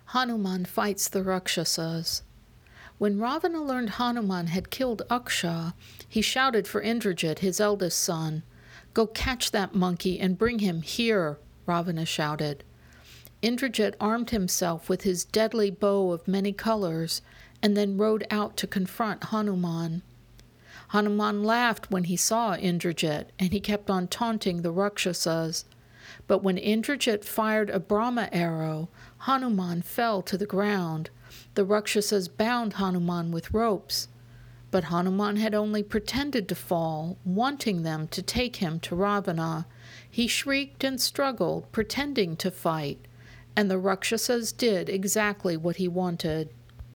Hanuman fights the Rakshasas. When Ravana learned Hanuman had killed Aksha, he shouted for Indrajit, his eldest son. "Go catch that monkey and bring him here," Ravana shouted. Indrajit armed himself with his deadly bow of many colors and then rode out to confront Hanuman. Hanuman laughed when he saw Indrajit, and he kept on taunting the Rakshasas. But when Indrajit fired a Brahma arrow, Hanuman fell to the ground. The Rakshasas bound Hanuman with ropes. But Hanuman had only pretended to fall, wanting them to take him to Ravana. He shrieked and struggled, pretending to fight, and the Rakshasas did exactly what he wanted.